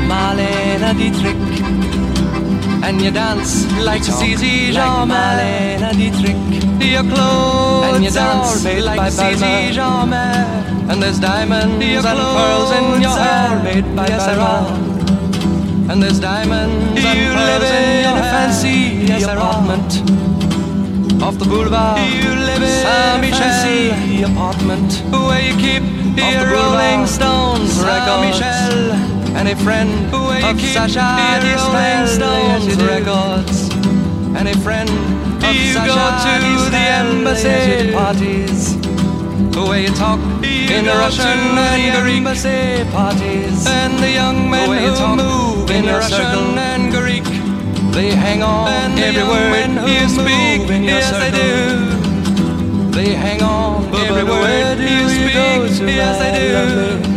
Marlene Dietrich. And you dance like Zizi Jeanmaire. Marlene Dietrich. Your clothes and you dance are made like by Zizi Jeanmaire. And there's diamonds and pearls in your hair made by Balmain. And there's diamonds and pearls in your fancy apartment off the boulevard. You live in Saint-Michel apartment where you keep your Rolling Stones records. Saint-Michel, and a friend of Sacha Rolling Stones records. And a friend of you Sacha go to the embassy parties where you talk in Russian and Greek embassy parties. And the young men who move in Russian and Greek, they hang on every word you speak. Yes, they do. They hang on every word you speak. Yes, they do.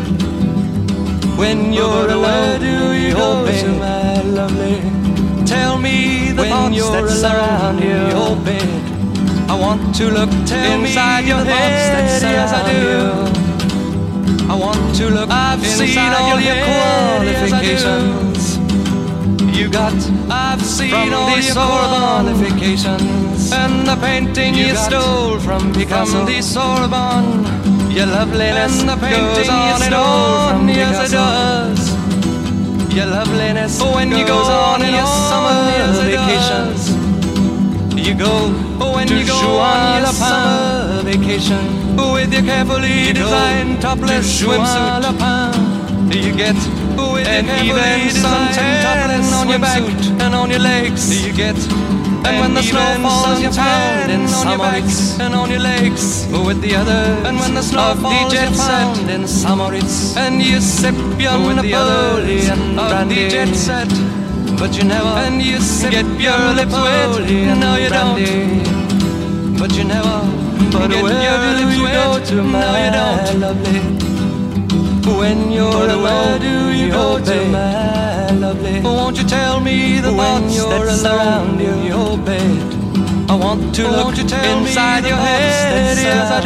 When you're alone, do you go to my lovely? Tell me the thoughts that surround your bed. I want to look inside your head. Yes, I do. I want to look I've seen all your qualifications. You got I've seen all your qualifications. And the painting you stole from Picasso. From the Sorbonne. Your loveliness and the painting goes on and on. Yes, it does. Your loveliness when you go on your summer vacations. You go when you go on your summer vacation with your carefully designed topless swimsuit. You get with and even some tan on your back and on your legs. You get and when the snow falls you found in Samoritz and on your legs with the other and when the snow falls you found in Samoritz and you sip your Napoleon of the jet set. But you never and you get your lips wet. No, you don't. But you never but get your lips wet. No, you don't. Lovely. When you're alone, do you go to my lovely? Won't you tell me the thoughts that surround your bed? I want to look inside your head. Yes, I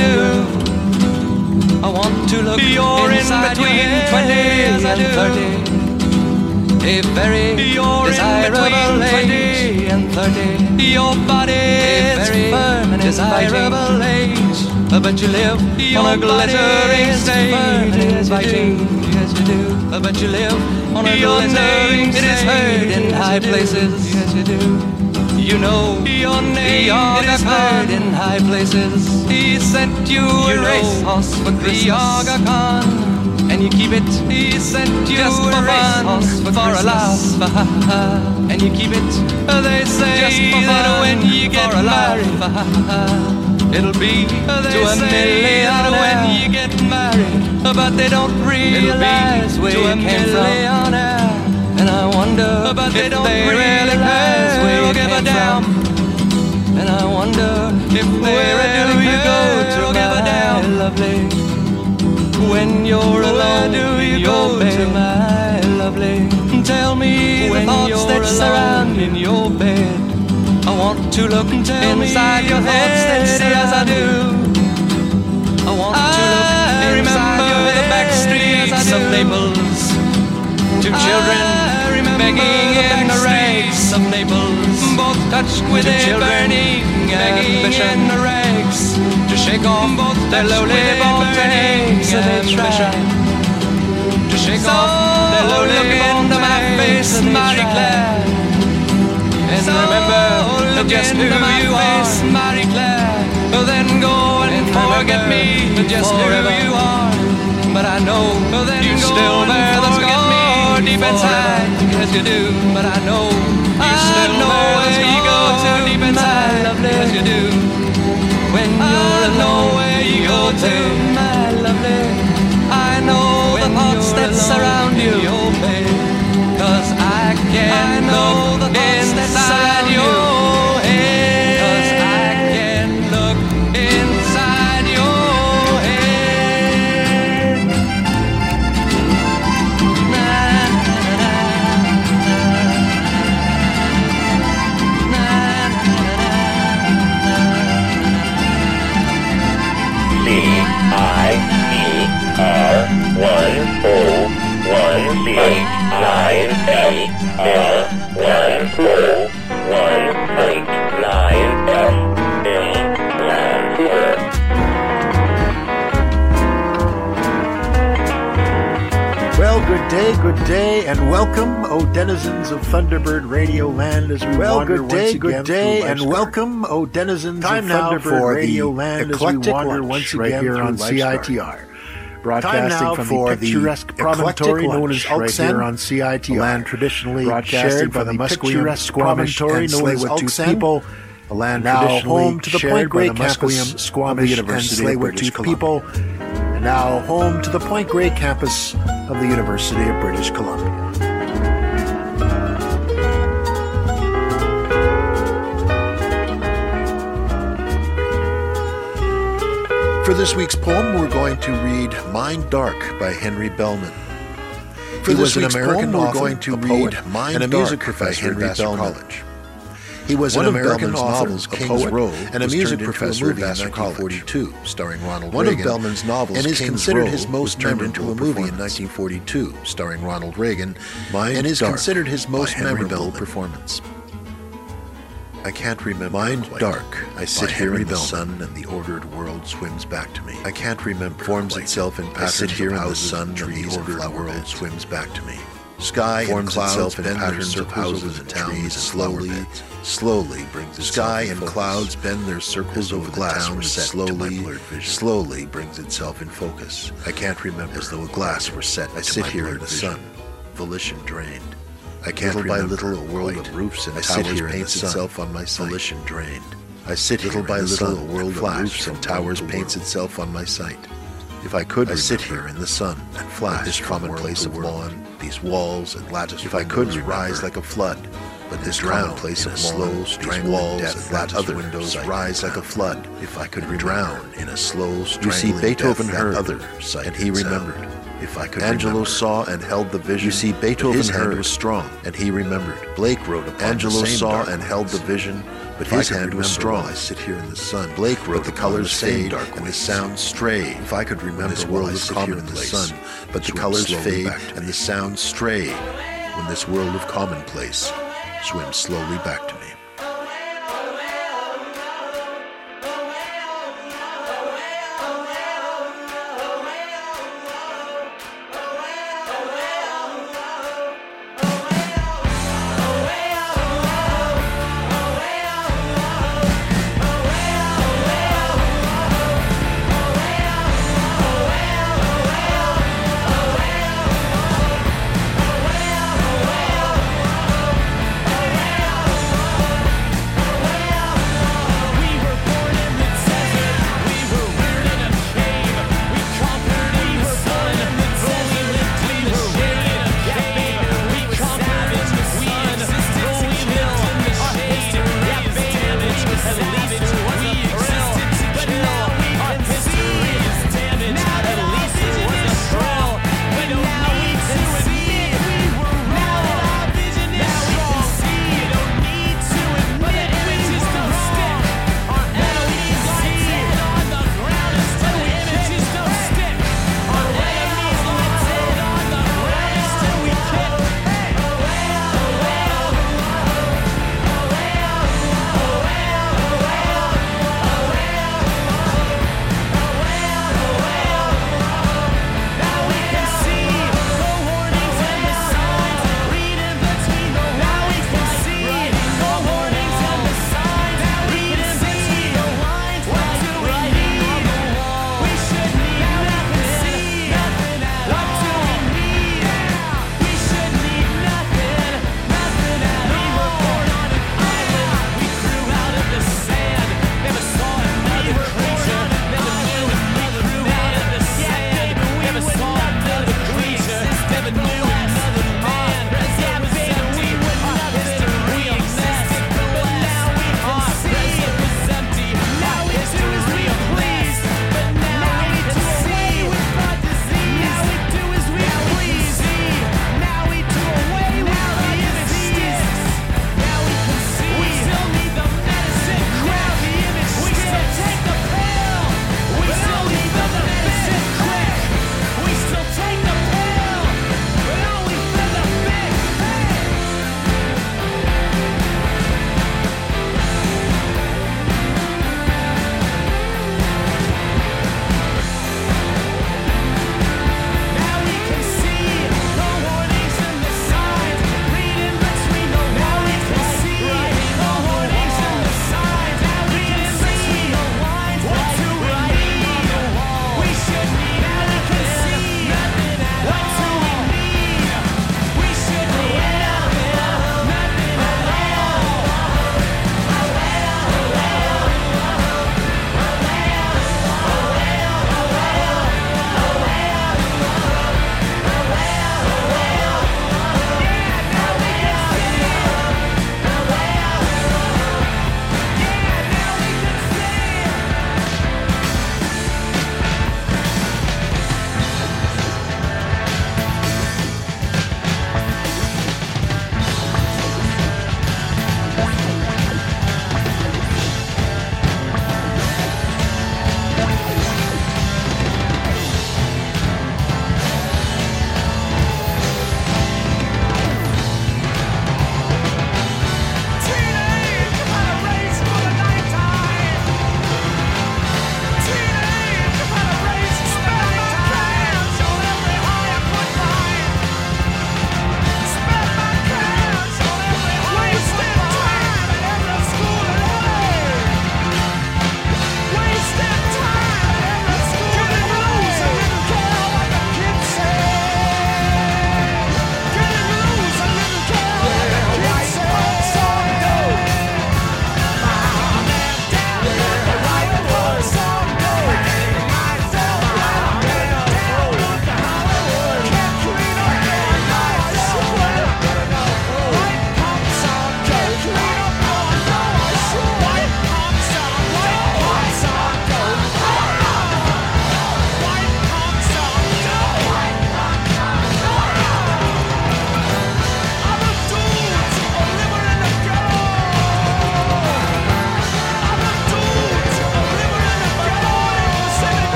do. I want to look. You're in between 20 and 30. A very desirable age and 30. Your body is firm and desirable age. But you live on a glittering stage. Inviting, yes you do. But you live on a glittering stage. It is heard in high places. Yes you do. You know your name. It is heard in high places. He sent you a racehorse for Christmas. The Aga Khan. And you keep it, he sent you just for fun, for a laugh. And you keep it, they say just for fun, that when you get married, it'll be to $1 million when you get married. But they don't realize where you came from. And I wonder but they don't really realize where you give a damn. And I wonder if where do you go to give a damn, lovely? When you're alone, do you go to my lovely? Tell me when the thoughts that surround in your bed. I want to look inside your head. Yes, I do. I want to look inside the back streets of Naples. Two children begging in the rags of Naples, both touched with a burning ambition. In the rags to shake off both their lowly burning ambition. To shake off their lowly look into my face, Marie Claire. And remember just who you are, Marie Claire. Then go and forget me, just who you are. But I know you still bear the scar deep inside. Yes you do, but I know you still bear the scar you go to deep inside. Yes you do. When you're alone, where you go to, my lovely. I know the thoughts that surround you, your bed. 'Cause I can know the thoughts that surround your head. 'Cause I can look inside your head. CIER 101 good day, and welcome, O denizens of Thunderbird Radio Land, as we wander once again good day, and welcome, O denizens of Thunderbird Radio Land, as we wander once again here on CITR. Broadcasting from the picturesque promontory known as Ulsan, here on CITR, a land traditionally broadcasting by the Musqueam, Squamish, promontory and known as Tsleil-Waututh Ulsan, people, a land now traditionally home to the shared Point Grey by the campus Musqueam, of Squamish, the and University of British Tsleil-Waututh people, and now home to the Point Grey campus of the University of British Columbia. For this week's poem, we're going to read Mind Dark by Henry Bellman. For this week's American poem, we're going to read Mind and a music professor at Vassar College. He was an American author, King's Row, and a music professor at Vassar College, starring Ronald Reagan. One of Bellman's novels, and is considered his most memorable movie in 1942, starring Ronald Reagan, and is considered his most memorable performance. I can't remember. Mind dark. I sit here in the sun, and the ordered world swims back to me. I can't remember. Forms itself in patterns. I sit here in the sun, and the ordered world swims back to me. Sky forms itself in patterns of houses and trees, slowly brings the sky and clouds bend their circles over the town, slowly brings itself in focus. I can't remember, as though a glass were set. I sit here in the sun, volition drained. I can't little by little a world of roofs and towers paints itself on my sight. Volition drained. I sit little by little a world of roofs and towers paints itself on my sight. If I could, I sit here in the sun and flash this commonplace of lawn, these walls and lattice. If I could rise like a flood, but this commonplace of slow, strangling walls and lattice windows rise like a flood. If I could drown in a slow, strangling death, Beethoven heard other sight, and he remembered. If I could Angelo saw and held the vision. You see, Beethoven his hand was strong, and he remembered. Blake wrote upon Angelo saw and held the vision, but his hand was strong. I sit here in the sun. Blake wrote, but the colors fade and the sounds stray. If I could remember this world of commonplace, but the colors fade and the sounds stray. When this world of commonplace swims slowly back to me.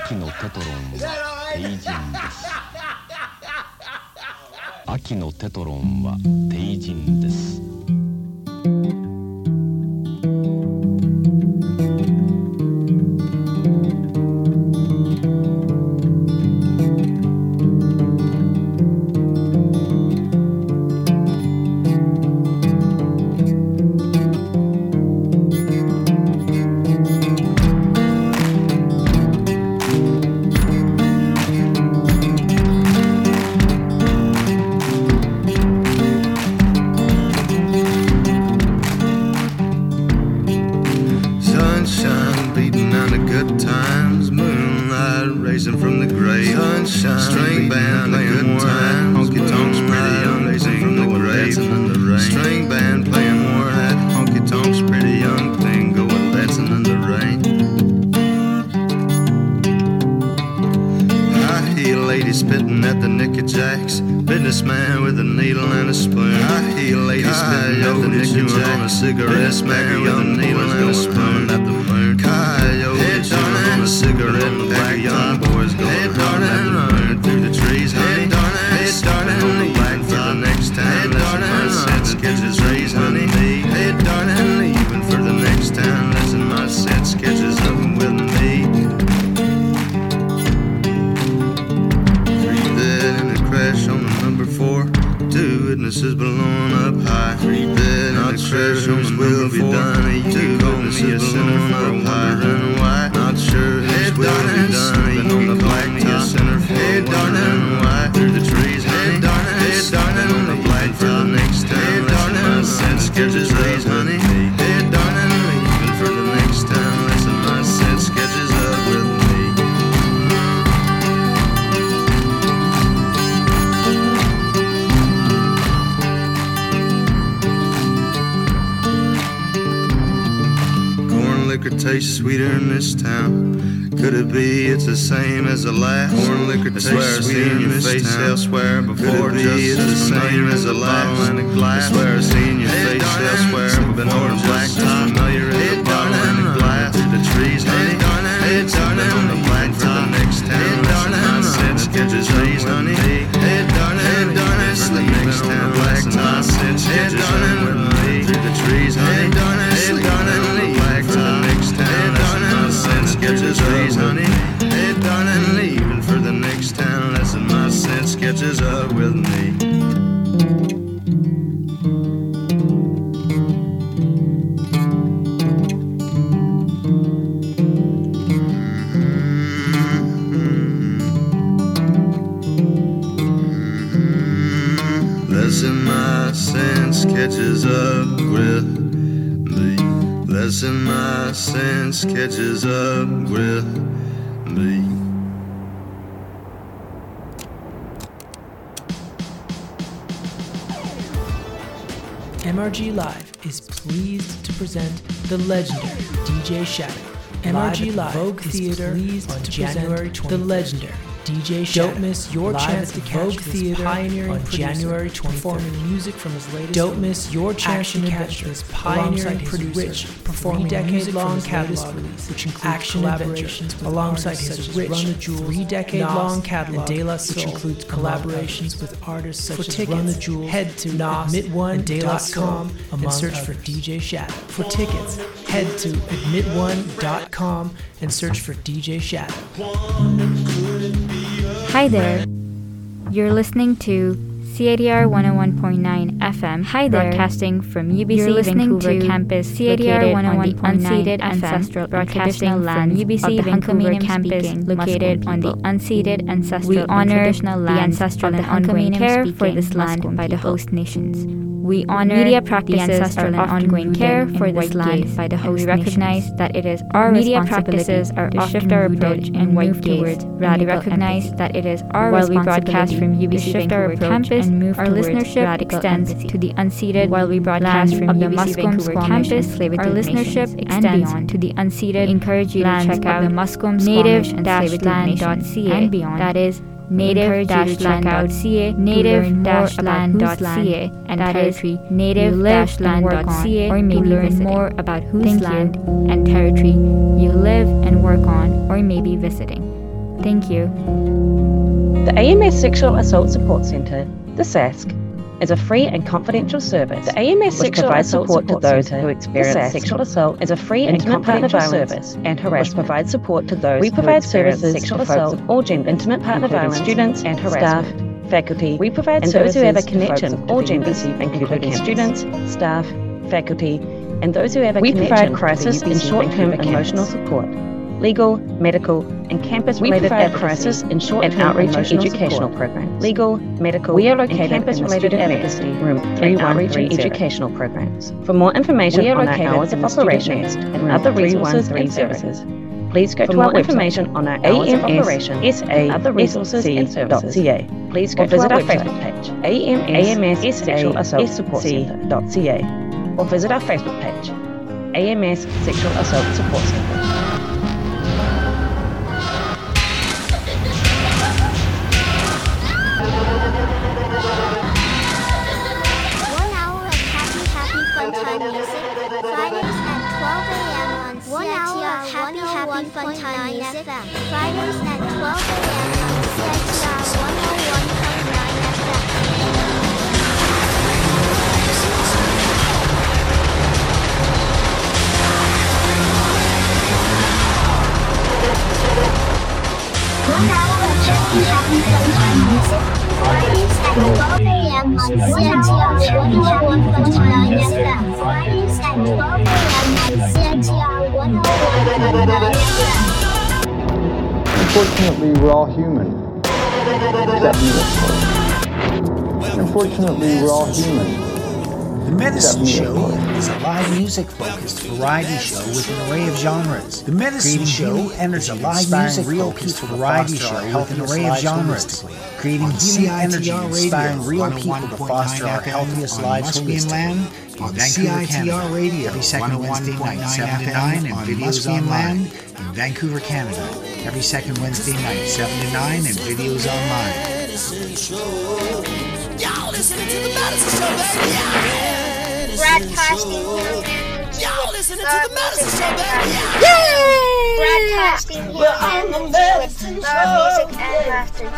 秋のテトロンは帝人です。秋のテトロンは帝人です。 Businessman with a needle and a spoon. High heel lady spitting at the Nicky Jacks. Cigarette man with a needle and a spoon at the moon. Coyote chewing on a cigarette and the black young boys going running through the trees. Honey, hey darling, on the black for the next time. Listen my set sketches raise honey. Hey darling, leaving for the next time. Listen my set sketches up with me. On the number 4, 2 witnesses blowing up high. 3 dead, not sure whose will be done. 2 witnesses blowing up high. Why? Not sure whose will be done. On the black top. Hey darling, why? Through the trees, honey. Hey darling, on the black for the next time. Hey darling, set sketches raise honey. Hey darling, even for the next time. Listen, my set sketches up with me. Liquor tastes sweeter in this town. Could it be it's the same as the last? Corn liquor tastes sweeter in this face town. Elsewhere before. Could it be it's the same as the last? And a glass. I swear I've seen your face elsewhere before. The black top, familiar as a bottle and a glass. The trees, honey. Hey darling, on the black for the next town. Listen, my set sketches raise honey. Hey darling, for the next town. Black top, set sketches up with me. Through the trees, honey. Hey darling, black for the next town. Listen, my set sketches raise honey. Hey darling, leaving for the next town. Listen, my set sketches up with me. Listen, my sense catches up with me. Listen, my sense catches up with me. MRG Live is pleased to present the legendary DJ Shadow. MRG Live Vogue Theater on January 23rd. The legendary DJ Shadow. Don't miss your chance to catch Vogue Theater pioneering on January 23rd. Performing music from his latest. Don't miss your chance to catch this pioneering producer, rich performing decade-long catalog release, which includes action collaborations alongside his rich 3-decade-long catalog, and De La Soul, which includes collaborations with artists such as Run the Jewels. Head to admit1.com and search for DJ Shadow. For tickets, head to admit1.com and search for DJ Shadow. Hi there. You're listening to CITR 101.9 FM. Hi there. Broadcasting from UBC Vancouver campus, CITR 101.9 unceded ancestral broadcasting land UBC Vancouver campus located on the unceded ancestral traditional land of the ongoing care for this land by the host nations. We honor media practices are ongoing care for this land by the host nations. We recognize that it is our responsibility to shift our approach and move towards radical recognize that it is our responsibility from UBC Vancouver campus and move our listenership extends to the unceded while we broadcast from the Musqueam campus. Our listenership extends to the unceded. Encourage you to check out the Musqueam native-land.ca and beyond. That is native-land.ca, native-land.ca, and territory native-land.ca, or maybe learn more about whose land and territory you live and work on, or maybe visiting. Thank you. The AMS Sexual Assault Support Centre, the SASC, is a free and confidential service. The AMS Sexual provides support to those who experience sexual assault, is a free and intimate partner violence service and harassment. Provides support to those. We provide services sexual assault of all genders, intimate partner violence, students and harassment, staff, faculty. We provide and services those who have a connection of all genders, including students, staff, faculty, and those who have a connection. We provide crisis and short-term emotional support, legal, medical, and campus-related crisis and short-term outreach and educational programs. Legal, medical, we are located in the Student Advocacy Room 313 outreach and educational programs. For more information on our hours of operation and other resources and services, please go to our information on our hours of operation, other resources and services.ca. Please go visit our Facebook page, AMS Sexual Assault Support Centre.ca, or visit our Facebook page, AMS Sexual Assault Support Centre. Fun time music. Fridays at 12 a.m. on CITR 101.9 FM. One hour of happy fun time music. Fridays at 12 a.m. on CITR 101.9 FM. Fridays at 12 a.m. on CITR 101.9 FM. Unfortunately, we're all human. Except me, of course. Unfortunately, we're all human. The Medicine Show is a live music-focused variety show with an array of genres. The Medicine Show enters a live music-focused variety show with an array of genres. Creating healing energy, inspiring real people to foster our healthiest lives holistically. On Vancouver, Canada, radio, every second Wednesday night, 7 to 9, and videos online in Vancouver, Canada, every second Wednesday night, 7 to 9, and videos online. Y'all listening to the Medicine Show, baby. Broadcasting here. Y'all listening to the Medicine Show, baby. Broadcasting here. We're on the Medicine Show. Music and laughter.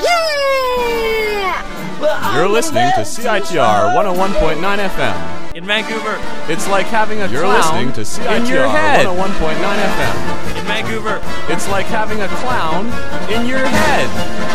You're listening to CITR 101.9 FM. In Vancouver, it's like having a You're clown listening to CITR in your head. 101.9 FM. In Vancouver, it's like having a clown in your head.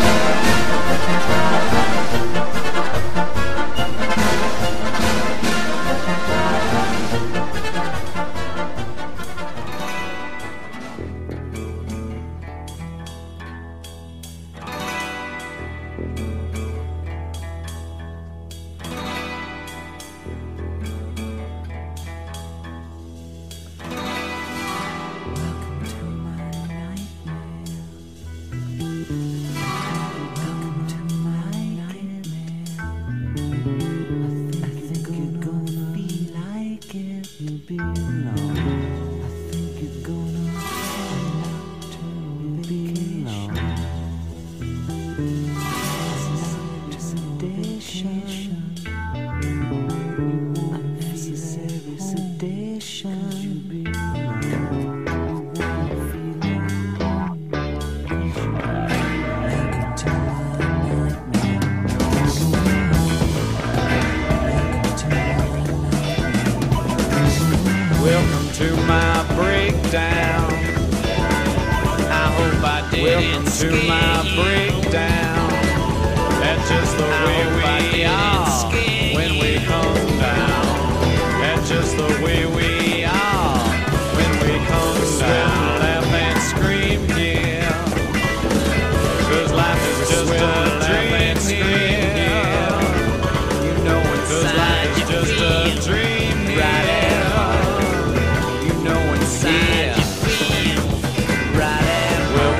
Welcome to my breakdown. I hope I didn't Welcome to my breakdown. That's just the way we are when we come down. That's just the way we are when we come down. Laugh and scream, yeah. 'Cause life is just a dream, yeah. You know it's 'cause life is just a dream, right?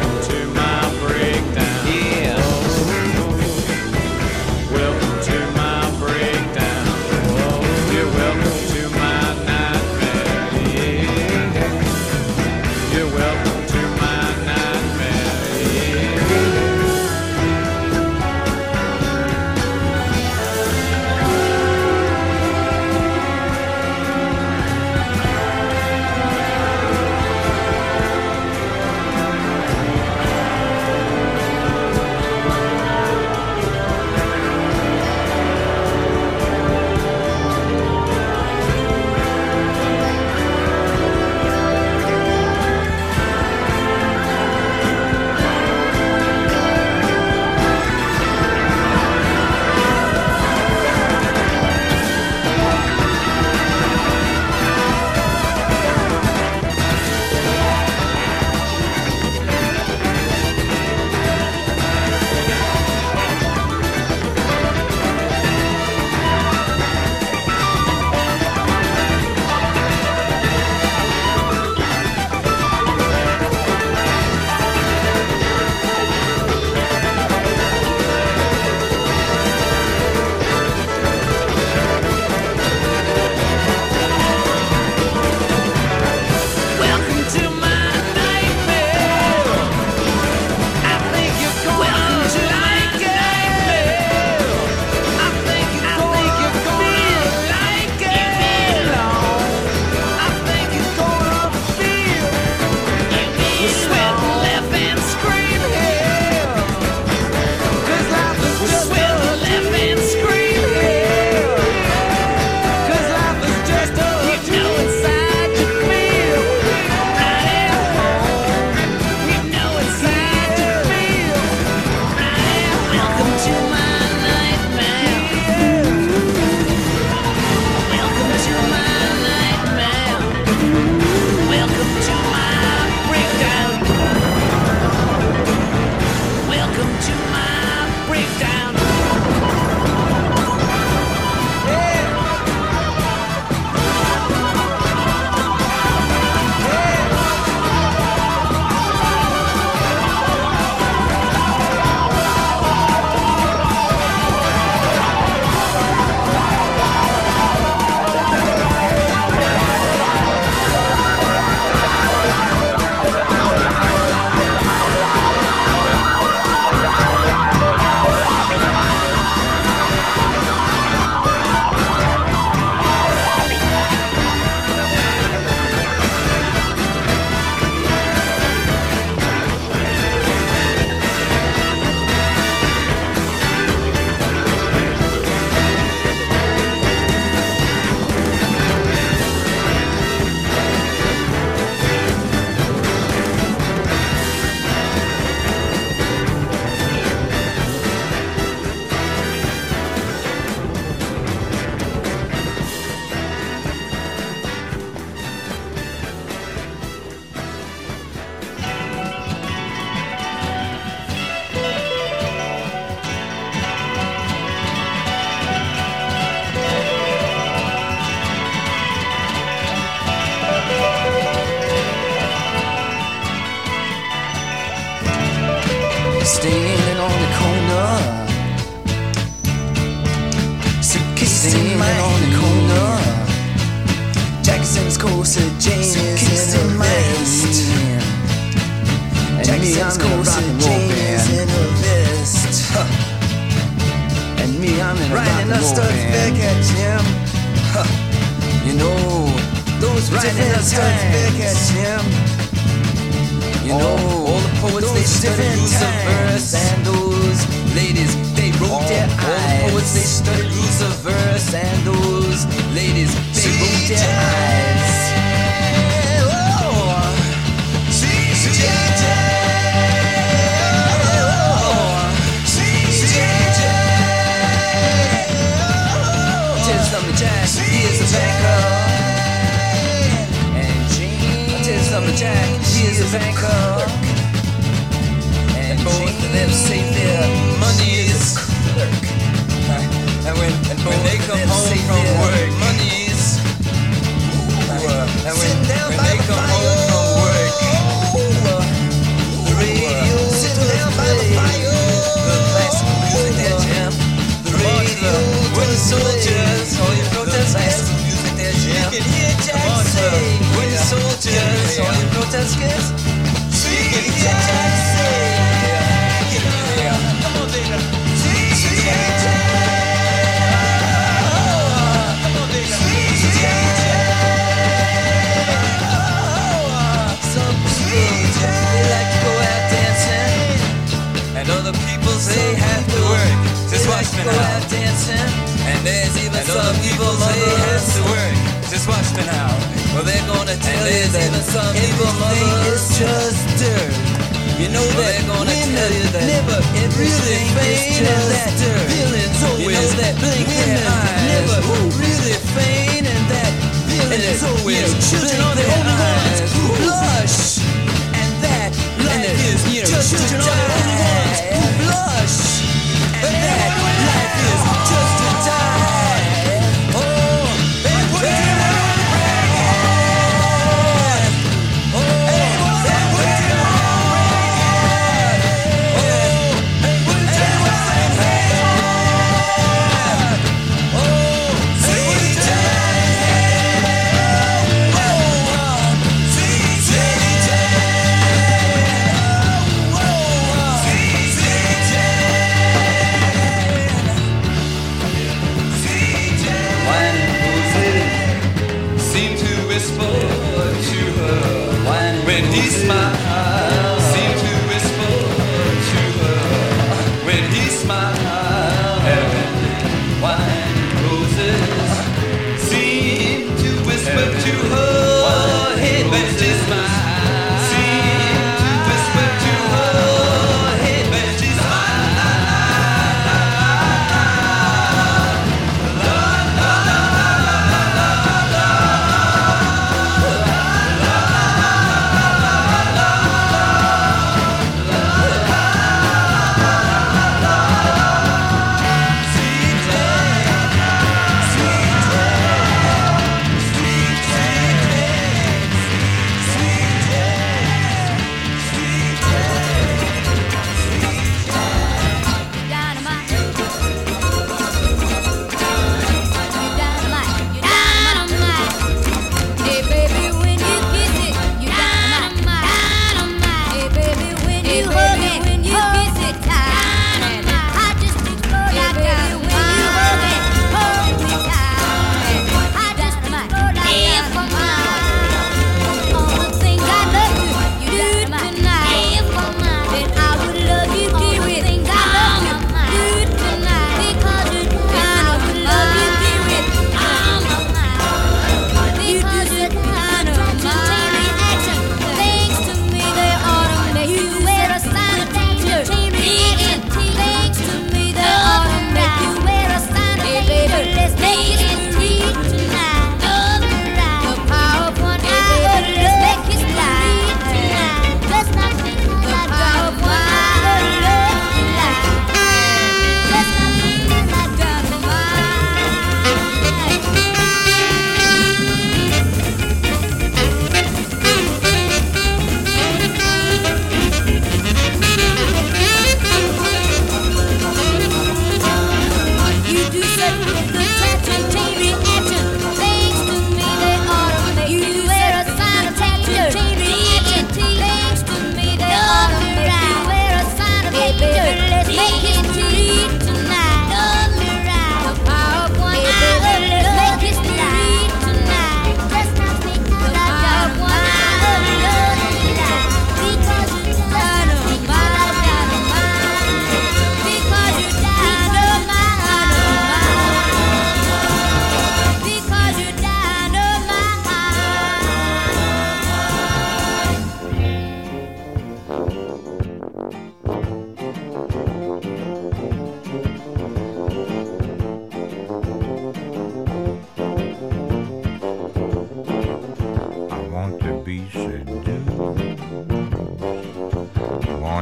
Welcome to my standing on the corner. Suitcase standing on the corner. Jackson's corset, Jane is in my vest. And me, I'm in a rock and roll band. In a vest. And me, I'm in a rock and roll band. Back at Jim. You know, those different times. Back at Jim. You know, all the poets, they studied rules of verse. And those ladies, they rolled their eyes. All the poets, they studied rules of verse. And those ladies, they rolled their eyes. Jack, he is a banker. And Gene, tell some Jack, he is a banker. And both of them say their money is clerk. And when they come home from work, money is. And when they come home from work, the radio sitting down by the fire. The classic music that jam. The radio, when the soldiers, all your protest kids, music that jam. You can hear Jack say, when the soldiers, all your protest kids, you can hear Jack say, come on, Dana. Some people, they like to go out dancing, and other people say have to work. Just watch me now. Dancing, and there's even some people say have to work. Just watch me now. Well, they're gonna tell you that even some people is just dirt. You know that they're gonna tell you that never everything is just dirt. Feelings always, you know that blink their eyes never really faint, and that feelings always children are the only ones who blush, and that life is just children are the only ones who blush, and that life is just to die. Oh, and put it on the record. Oh, and put it on the record. Oh, and put it on the record. Oh, and put it on the record.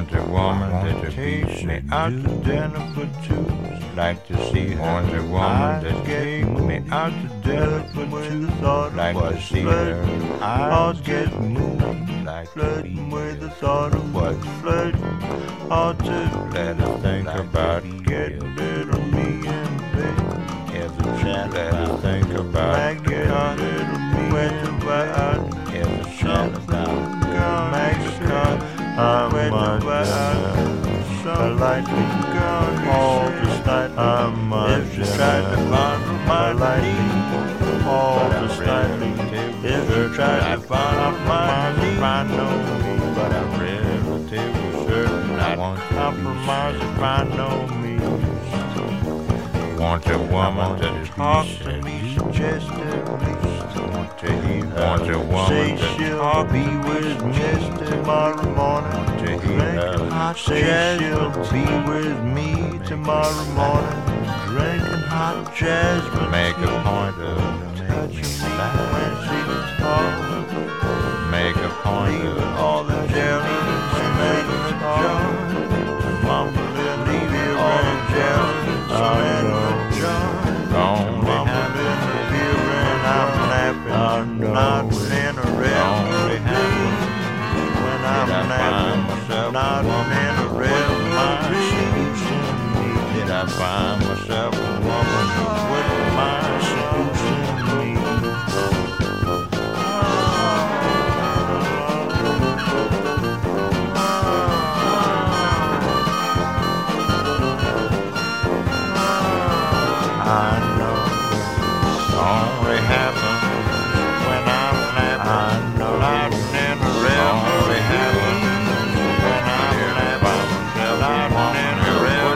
Want a woman that takes me out to dinner for two. Like to see her. Want a woman that takes me out to dinner for two. Like to see her. I'll get moved. Like flirting with the thought of what's flirting. I'll just let her think about getting rid of me and baby. As a chat, let her think about getting rid of me and baby. As a chat about Mexico. I'm I like to all the time. I'm trying to find my life. All the time. If you're trying to find my life, I know me, but I'm relatively certain I won't compromise if I know me. Want a woman to talk to me suggestively. Want to hear her. Want a woman say she'll be with me tomorrow morning. To hear her say she'll be with me tomorrow morning. Drinking hot jasmine. Make a point of touching me when she's talking. Make a point of all the jelly and making a jar. Mama, leave you all the jelly and the jar. Only having a beer and I'm laughing. Not in a real mood. When I'm laughing, not in a real mood. Did I find myself a woman who wouldn't mind seducing me? I know it only happens when I'm laughing. I know not in a real only happens when I'm laughing. Not in a real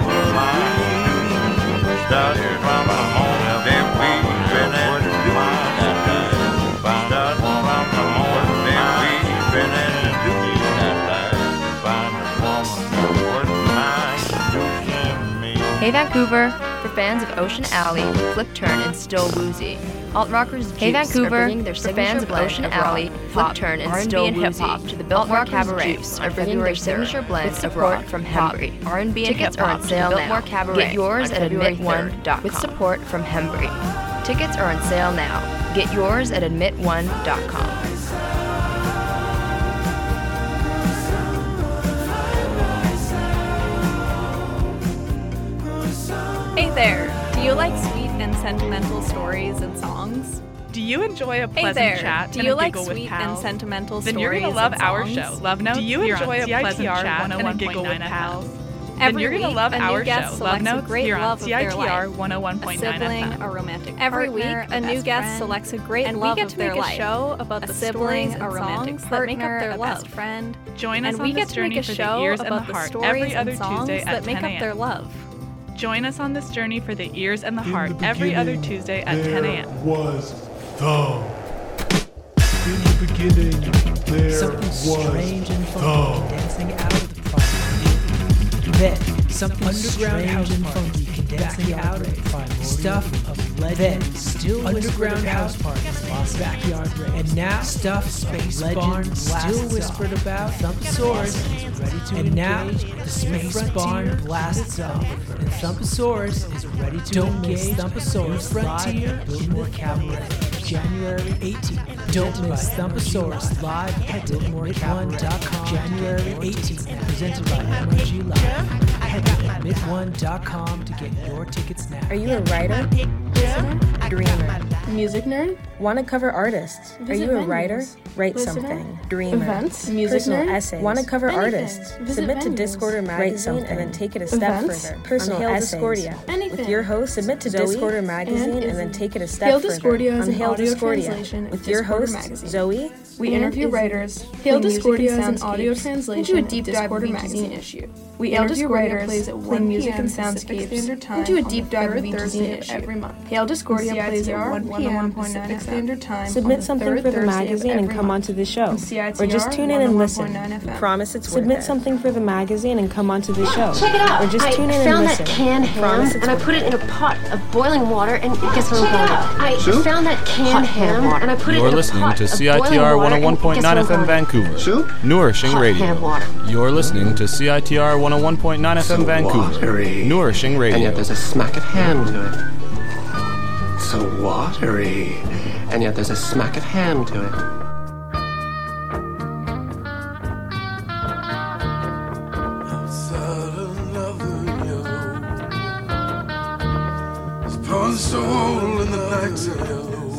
started from the moment that we've been introduced. Started from the moment that we've been introduced. Find a woman who wouldn't mind seducing me. Hey Vancouver. For fans of Ocean Alley, Flip Turn, and Still Woozy. Alt rockers Juice are bringing their signature blend of Alley, Flip Turn, and Still Woozy to the Biltmore Cabaret. Juice are bringing their signature blend of rock from Hembry. R&B and tickets are on sale now. Get yours at admit1.com. With support from Hembry. Tickets are on sale now. Get yours at admit1.com. Hey there! Do you like sweet and sentimental stories and songs? Do you enjoy a pleasant chat Do and you a like giggle with sweet pals? and sentimental Then stories you're gonna love and our songs? show, Love Notes. Do you here enjoy on a pleasant CITR chat and a 101.9 giggle with FM. pals? Then Every you're gonna week, love a new our guest show, Love selects a Notes, great here on love of their CITR life. 101.9 A sibling, FM. a romantic Every partner, week, a new guest friend, selects a great and we love get of to their make a life. show about a the sibling, stories a and romantic songs partner, that make up their a love. best friend. Join us and on we this get to journey make a for the show ears and the about the heart stories every other and songs Tuesday at that make 10 up their a.m. love. Join us on this journey for the ears and the heart every other Tuesday at 10 a.m. Was the in the beginning there something was strange and funky dancing out of the primordial. Then something underground house and funky condensing out of the primordial. Stuff of legend. Then still underground house parties, lost backyard rave. And now stuff space barn still whispered about. Thumpasaurus is ready to and now the space barn blasts off. And Thumpasaurus is ready to engage. Thumpasaurus Frontier Biltmore Cabaret. January 18th. Don't miss Thumpasaurus live at Biltmore.com. January 18th. Presented by Energy Live. Head to admit1.com to get your tickets now. Are you a writer? Listener? Dreamer? Music nerd? Want to cover artists? Are you a writer? Write Listener? something. Dreamer? Events? Music Personal nerd? essays? Want to cover Anything. artists? Visit Submit to venues. Discorder Write Magazine something. and then take it a step Events? further. Personal Hail essays. Discordia. With Anything. your host, submit to Zoe Discorder Magazine and then take it a step Hail further. Discordia is On an Hail audio Discordia. translation of With your Discorder host, Magazine. Zoe. We interview writers. Hail Discordia is an audio translation of Discorder Magazine issue. We interview writers, plays at 1 music and soundscapes Standard Time into a deep dive of each zine every month. Hail Discordia plays at 1 p.m. Pacific Standard Time. Submit something for the magazine and come onto the show. Or just tune in and listen. We promise it's worth it. Submit something for the magazine and come onto the show. Check it out. Or just tune in I and found listen. that canned ham and I put it in a pot of boiling water and guess what I'm going to do? I found that canned ham and I put it You're in a listening pot to of CITR boiling 101.9 FM Vancouver. Soup? Nourishing Hot radio. can of water. You're listening to CITR 101.9 FM Vancouver. Watery. Nourishing radio. And yet there's a smack of ham to it. So watery. And yet there's a smack of ham to it. Punched a hole in the nighttime.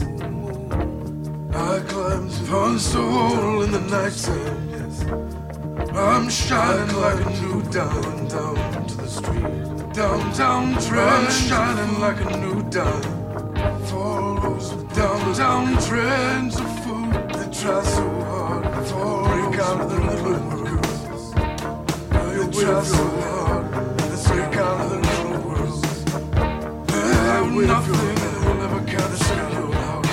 I climbed, punched a hole in the nighttime. I'm shining like a new dime down to the street. Downtown trend, I'm shining like a new dime. Follows downtown trends of food. They try so hard to break out of the little world. They try so hard to break out of the little world. Nothing that will ever capture your heart.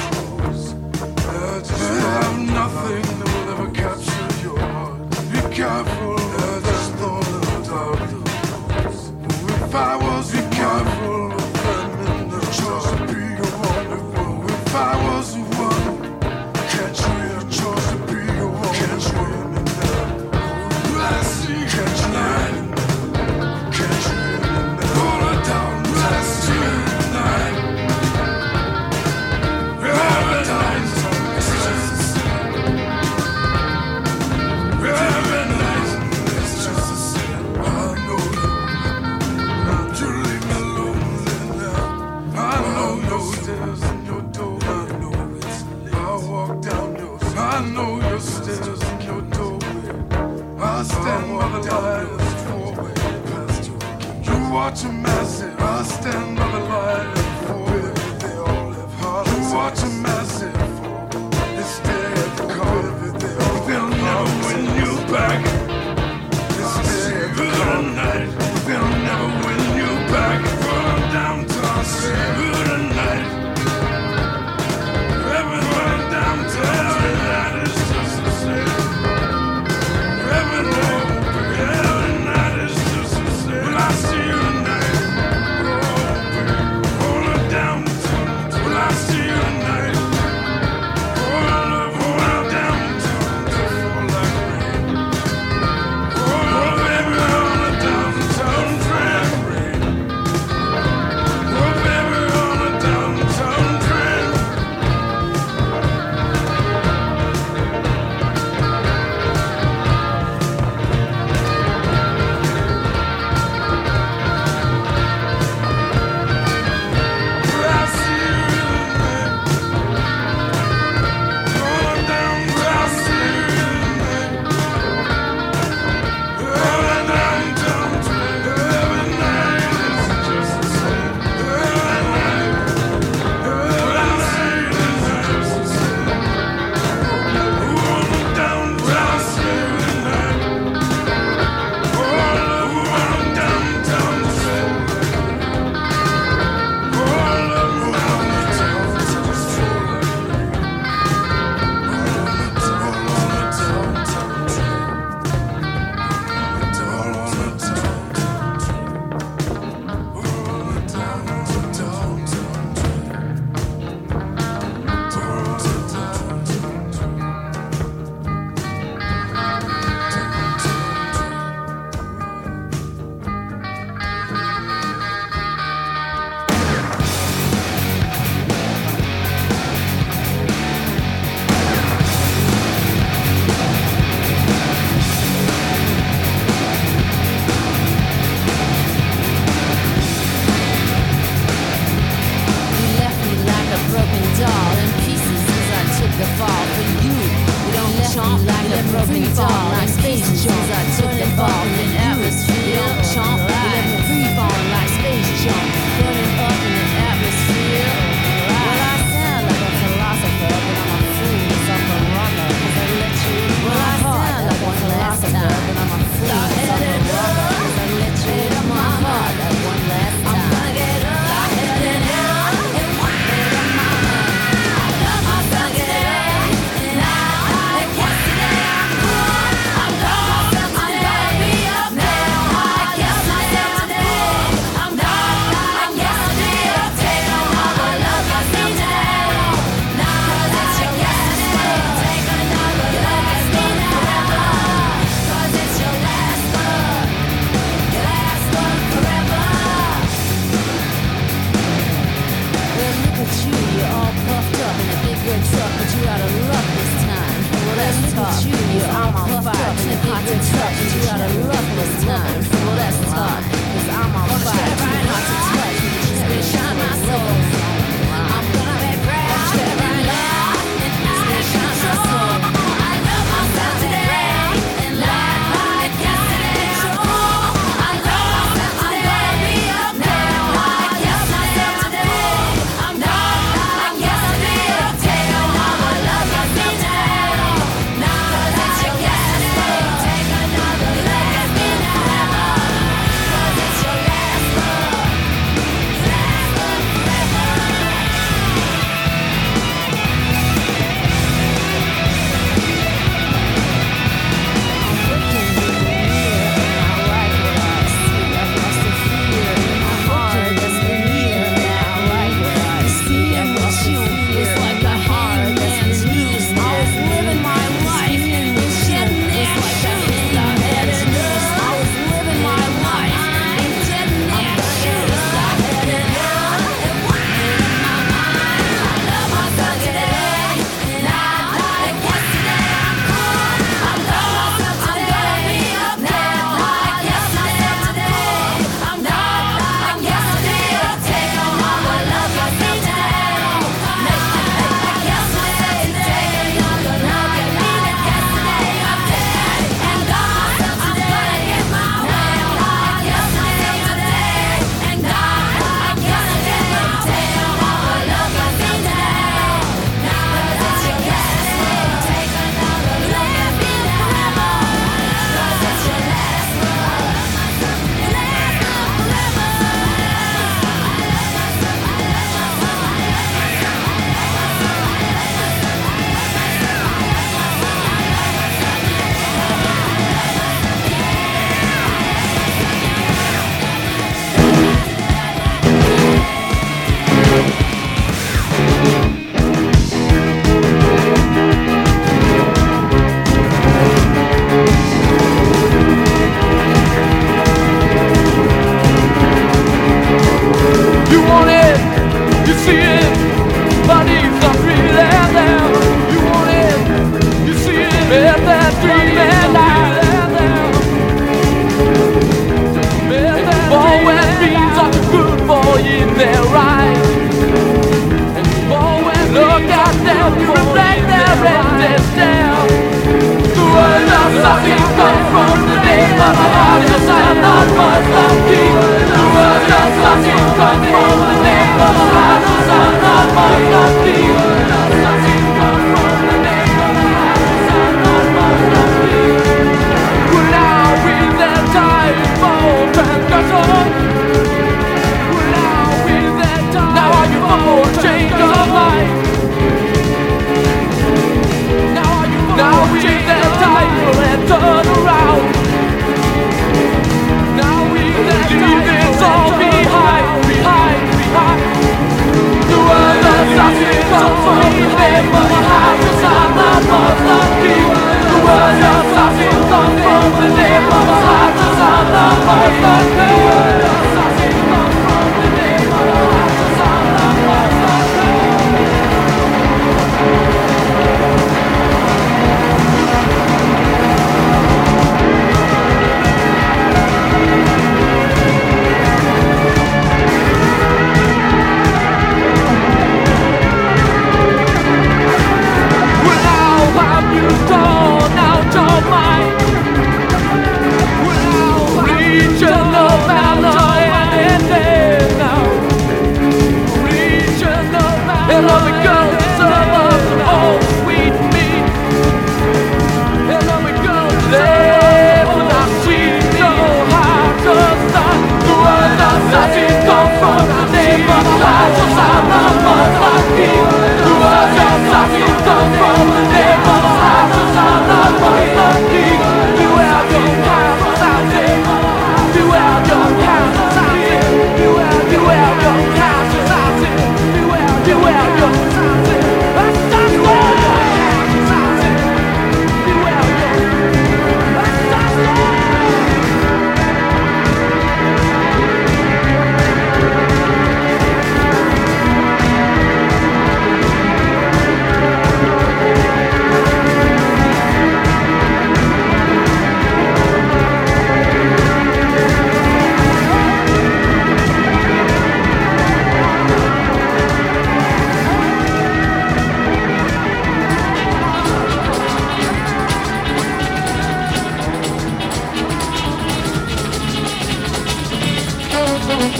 Have nothing that will ever capture your heart. Be careful, just know the dark doors. If I was, be careful of them in the choice to be a wonderful. If I was the one, can't you hear a choice to be a wonderful? Can't you hear me now? I see, can't you hear me? Can't you hear me now? Pull it down, I see. Watch a massive, I stand by the light for they all have heart. You watch a massive, they stay at the car. They'll never win you back. They stay at the car night. They'll never win you back. Run downtown, good night. Everyone downtown, that is just the same. Every night is just the same. When I see you.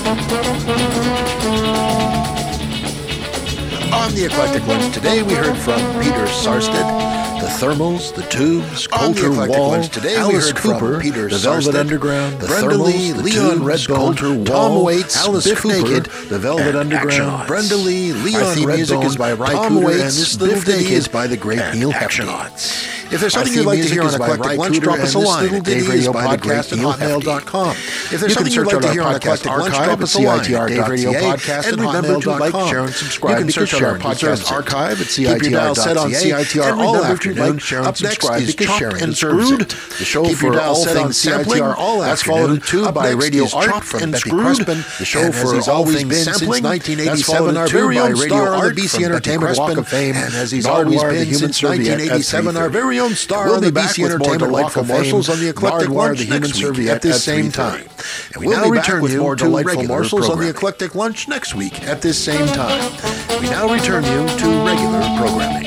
On the Eclectic Lunch today, we heard from Peter Sarsted, the Thermals, the Tubes, Coulter Wall, today Alice Cooper, Peter the Velvet Underground, the Brenda Lee, Leon Redbone, Coulter Wall, Tom Waits, Alice Biff Cooper, Naked, the Velvet Underground, Brenda Lee, Leon Redbone, music is by Tom Waits, Biff Naked is by the great Neil Hepnauts. If there's something you'd like to hear on Eclectic Lunch, drop us a line at DaveRadioPodcast@hotmail.com. If there's something you'd like to hear on Eclectic Lunch, drop us a line at DaveRadioPodcast@hotmail.com. And remember to like, share, and subscribe. You can search on our podcast archive at CITR.ca. On CITR all afternoon. Up next is Chopped and Screwed, the show for all things CITR all afternoon. That's followed too by Radio Art from Beppy Crespin, the show for all things sampling. 1987, our very own star on the BC Entertainment Walk of Fame. And as he's always been since 1987, our very own star on the BC Entertainment Walk of Fame on the Eclectic Lunch next week at this same time. And we'll now return you to delightful morsels on the Eclectic Lunch next week at this same time. We now return you to regular programming.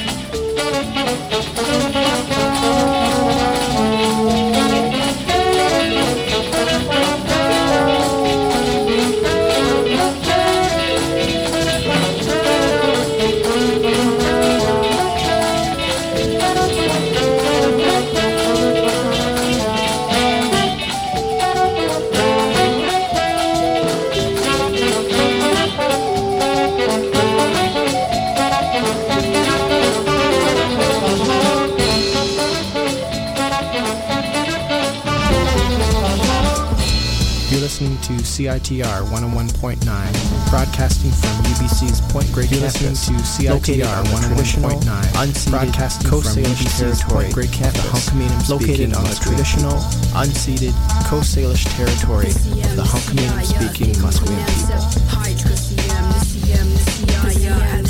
Listening to CITR 101.9, broadcasting from UBC's Point Grey campus. Listening to CITR 101.9, unceded broadcasting from UBC's territory, Point Grey campus, the Hunkaminam located on the traditional, unceded Coast Salish territory of the Hunkaminam speaking Musqueam people.